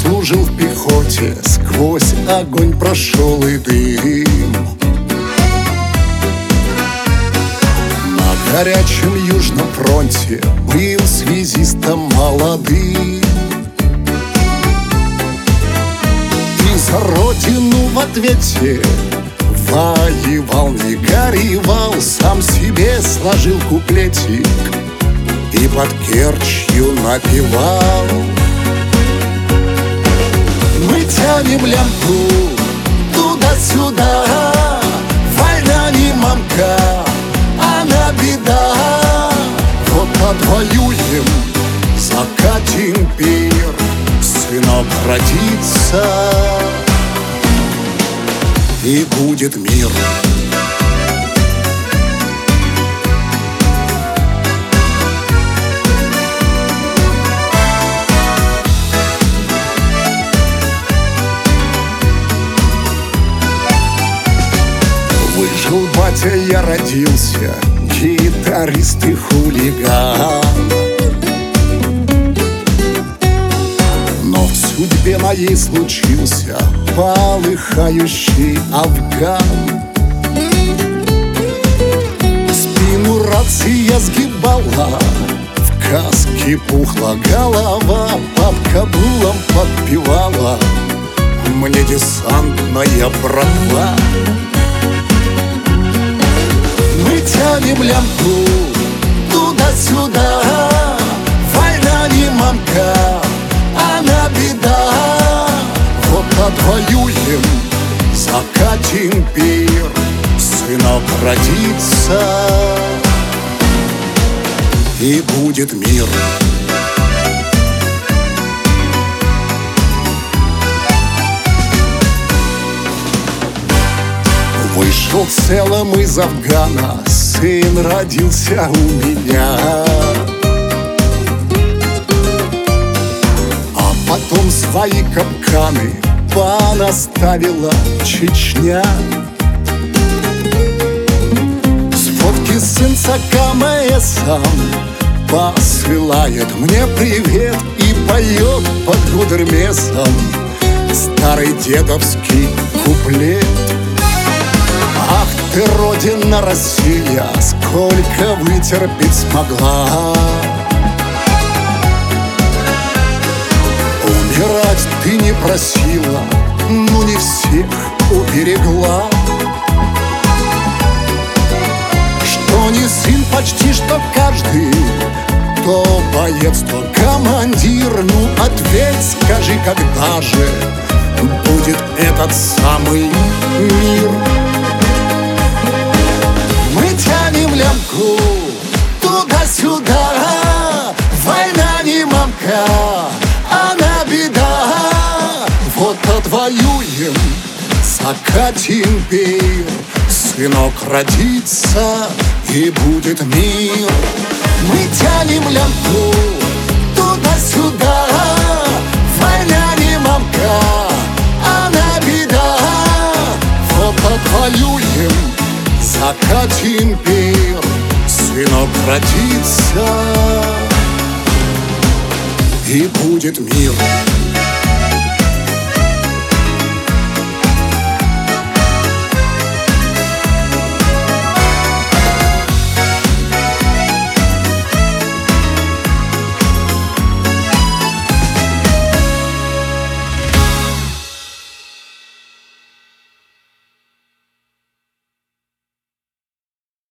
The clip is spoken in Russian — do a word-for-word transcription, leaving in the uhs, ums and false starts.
служил в пехоте, сквозь огонь прошел и дым. На горячем южном фронте был связистом молодым. И за родину в ответе воевал, не горевал, сам себе сложил куплетик и под Керчью напевал. Мы тянем лямку туда-сюда, война не мамка, она беда. Вот отвоюем, закатим пир, сынок родится, и будет мир. Выжил батя, я родился, гитарист и хулиган. Но в судьбе моей случился полыхающий Афган. Спину рация сгибала, в каске пухла голова, под каблуком подпевала мне десантная братва. Мы тянем лямку туда-сюда, война не мамка, она беда. Вот отвоюем, закатим пир, сынок родится, и будет мир. Вышел целым из Афгана, сын родился у меня. А потом свои капканы понаставила Чечня. С фотки сын с АКМСом посылает мне привет и поет под гудермесом старый дедовский куплет. Ах ты, родина Россия, сколько вытерпеть смогла. Умирать ты не просила, но не всех уберегла. Что не сын, почти что каждый, то боец, то командир. Ну ответь, скажи, когда же будет этот самый мир? Мы тянем лямку туда-сюда, война не мамка, она беда. Вот отвоюем, закатим пир, сынок родится, и будет мир. Мы тянем лямку туда-сюда, война не мамка, она беда. Вот отвоюем, закатим пир, сынок родится, и будет мир.